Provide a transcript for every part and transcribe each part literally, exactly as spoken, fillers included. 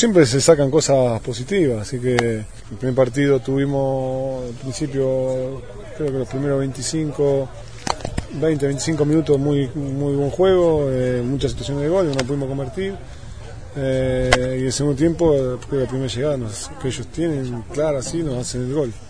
siempre se sacan cosas positivas, así que el primer partido tuvimos al principio, creo que los primeros veinticinco, veinte, veinticinco minutos muy, muy buen juego, eh, muchas situaciones de gol, no pudimos convertir. Eh, y el segundo tiempo, creo que la primera llegada nos, que ellos tienen clara, así nos hacen el gol.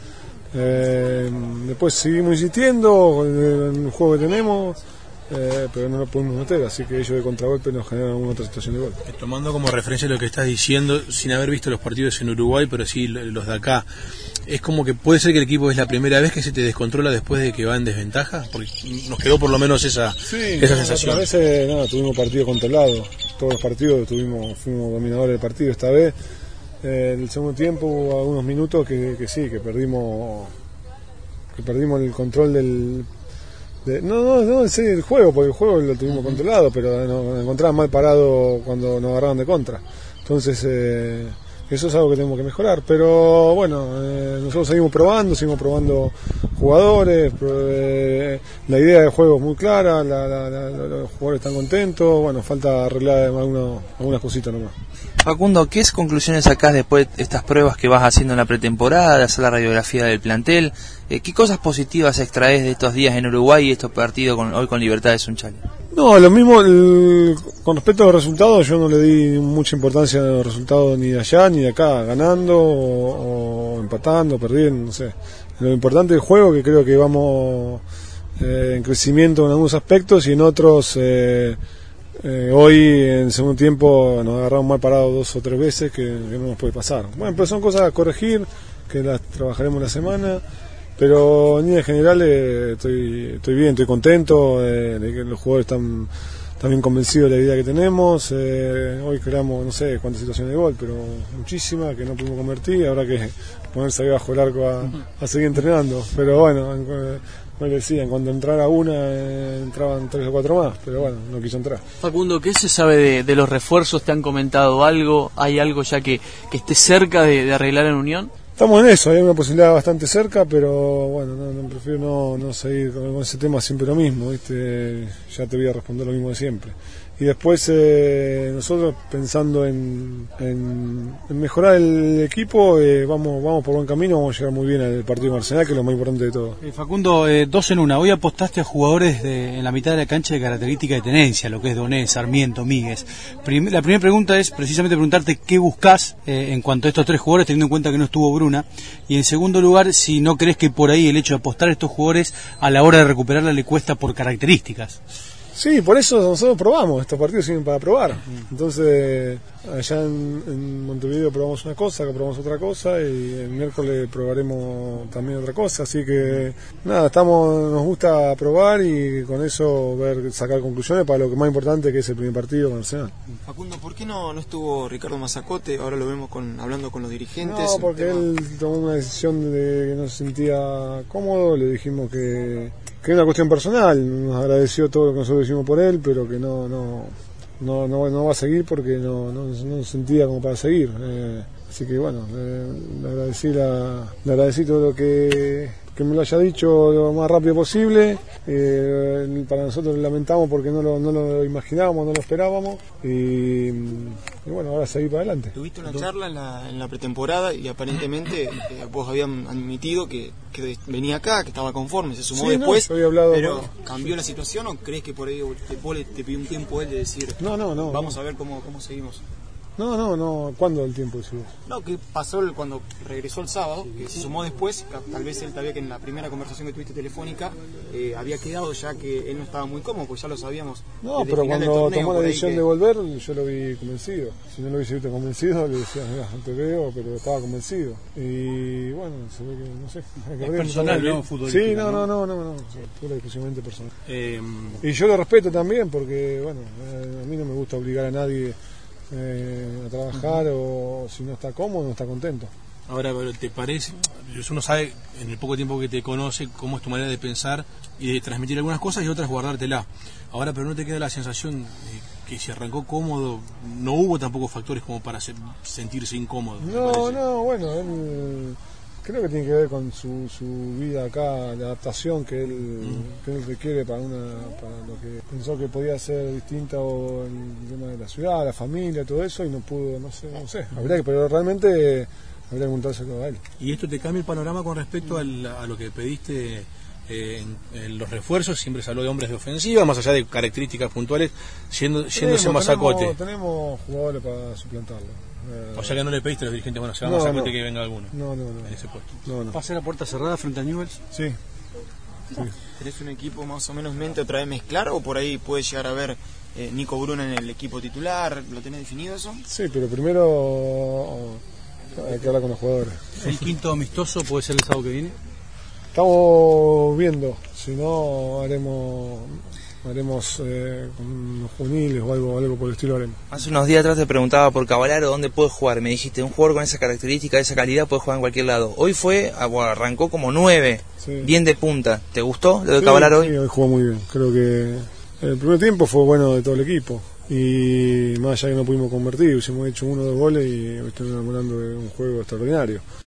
Eh, después seguimos insistiendo en el juego que tenemos, eh, pero no lo pudimos meter, así que ellos de contragolpe nos generan alguna otra situación de gol. Tomando como referencia lo que estás diciendo, sin haber visto los partidos en Uruguay, pero sí los de acá, es como que puede ser que el equipo es la primera vez que se te descontrola después de que va en desventaja, porque nos quedó por lo menos esa, sí, esa no, sensación. A veces no, tuvimos partidos controlados, todos los partidos tuvimos, fuimos dominadores del partido. Esta vez, eh, en el segundo tiempo hubo algunos minutos que, que sí, que perdimos, que perdimos el control del, de, no, no, no, sí, el juego, porque el juego lo tuvimos controlado, pero nos encontraban mal parado cuando nos agarraban de contra. Entonces, eh, eso es algo que tenemos que mejorar, pero bueno, eh, nosotros seguimos probando, seguimos probando jugadores, eh, la idea de juego es muy clara, la, la, la, los jugadores están contentos, bueno, falta arreglar algunos, algunas cositas nomás. Facundo, ¿qué conclusiones sacás después de estas pruebas que vas haciendo en la pretemporada, de hacer la radiografía del plantel? Eh, ¿Qué cosas positivas extraes de estos días en Uruguay y estos partidos con, hoy con Libertad de Sunchales? No, lo mismo, el, con respecto a los resultados, yo no le di mucha importancia a los resultados ni de allá ni de acá, ganando o, o empatando, perdiendo, no sé. Lo importante del juego, que creo que vamos eh, en crecimiento en algunos aspectos y en otros, eh, eh, hoy en el segundo tiempo nos agarramos mal parados dos o tres veces, que, que no nos puede pasar. Bueno, pero son cosas a corregir, que las trabajaremos la semana. Pero en líneas generales eh, estoy, estoy bien, estoy contento, eh, de que los jugadores están también convencidos de la idea que tenemos. Eh, hoy creamos, no sé cuántas situaciones de gol, pero muchísimas que no pudimos convertir. Habrá que ponerse ahí bajo el arco a, a seguir entrenando. Pero bueno, en, como les decía, cuando entrara una, eh, entraban tres o cuatro más, pero bueno, no quiso entrar. Facundo, ¿qué se sabe de, de los refuerzos? ¿Te han comentado algo? ¿Hay algo ya que, que esté cerca de, de arreglar en Unión? Estamos en eso, hay una posibilidad bastante cerca, pero bueno, no, no prefiero no, no seguir con, con ese tema, siempre lo mismo, ¿viste? Ya te voy a responder lo mismo de siempre. Y después eh, nosotros pensando en, en, en mejorar el equipo, eh, vamos vamos por buen camino, vamos a llegar muy bien al partido de Arsenal, que es lo más importante de todo. Eh, Facundo, eh, dos en una, hoy apostaste a jugadores de, en la mitad de la cancha de característica de tenencia, lo que es Donés, Sarmiento, Míguez. Prim la primera pregunta es precisamente preguntarte qué buscás eh, en cuanto a estos tres jugadores, teniendo en cuenta que no estuvo Bruna, y en segundo lugar, si no crees que por ahí el hecho de apostar a estos jugadores a la hora de recuperarla le cuesta por características. Sí, por eso nosotros probamos, estos partidos sirven para probar. Entonces, allá en, en Montevideo probamos una cosa, acá probamos otra cosa y el miércoles probaremos también otra cosa. Así que, nada, estamos, nos gusta probar y con eso ver, sacar conclusiones para lo que más importante que es el primer partido con Arsenal. Facundo, ¿por qué no, no estuvo Ricardo Mazzacote? Ahora lo vemos con, hablando con los dirigentes. No, porque él tomó una decisión de que no se sentía cómodo, le dijimos que... que es una cuestión personal, nos agradeció todo lo que nosotros hicimos por él, pero que no no no no, no va a seguir porque no no, no sentía como para seguir. Eh, así que bueno, eh, le agradecí la, le agradecí todo lo que, que me lo haya dicho lo más rápido posible. Eh, para nosotros lo lamentamos porque no lo, no lo imaginábamos, no lo esperábamos y, y bueno, ahora seguir para adelante. Tuviste una charla en la, en la pretemporada y aparentemente eh, vos habían admitido que, que venía acá, que estaba conforme, se sumó sí, después, no, había hablado pero con... ¿cambió la situación o crees que por ahí te, vos le, te pidió un tiempo él de decir no, no, no, vamos no. a ver cómo, cómo seguimos? No, no, no, ¿cuándo el tiempo decís? No, que pasó el, cuando regresó el sábado, que se sumó después, tal vez él sabía que en la primera conversación que tuviste telefónica eh, había quedado ya que él no estaba muy cómodo, pues ya lo sabíamos. No, pero cuando tomó la decisión que... de volver, yo lo vi convencido. Si no lo hubiese visto convencido, le decía, mira, no te veo, pero estaba convencido. Y bueno, se ve que, no sé. Que es personal, ¿no? Futbolístico, sí, no, no, no, no, no, pura exclusivamente personal. Eh... Y yo lo respeto también, porque, bueno, a mí no me gusta obligar a nadie Eh, a trabajar uh-huh. o si no está cómodo, no está contento. Ahora, pero ¿te parece? Uno sabe en el poco tiempo que te conoce cómo es tu manera de pensar y de transmitir algunas cosas y otras guardártela. Ahora, pero ¿no te queda la sensación de que si arrancó cómodo, no hubo tampoco factores como para se, sentirse incómodo? No, no, bueno, él Creo que tiene que ver con su, su vida acá, la adaptación que él, mm. que él requiere para una para lo que pensó que podía ser distinto en el tema de la ciudad, la familia, todo eso, y no pudo, no sé, no sé, habría que, pero realmente habría que preguntárselo a él. ¿Y esto te cambia el panorama con respecto al, a lo que pediste eh, en, en los refuerzos? Siempre se habló de hombres de ofensiva, más allá de características puntuales, yendo, yéndose más a cote. Tenemos jugadores para suplantarlo. O sea que no le pediste a los dirigentes, bueno, se vamos no, a cote no. que venga alguno. No, no, no. En ese puesto. No, no. ¿Va a ser a puerta cerrada frente a Newell's? Sí. sí. ¿Tenés un equipo más o menos mente otra vez mezclar o por ahí puede llegar a ver eh, Nico Bruno en el equipo titular? ¿Lo tenés definido eso? Sí, pero primero hay que hablar con los jugadores. ¿El quinto amistoso puede ser el sábado que viene? Estamos viendo, si no haremos haremos eh, con los juveniles o algo, algo por el estilo haremos. Hace unos días atrás te preguntaba por Cavallaro dónde puede jugar. Me dijiste, un jugador con esa característica, esa calidad puede jugar en cualquier lado. Hoy fue, arrancó como nueve, sí. Bien de punta. ¿Te gustó lo de sí, Cavallaro hoy? Sí, hoy jugó muy bien. Creo que el primer tiempo fue bueno de todo el equipo. Y más allá que no pudimos convertir, hemos hecho uno o dos goles y me estoy enamorando de un juego extraordinario.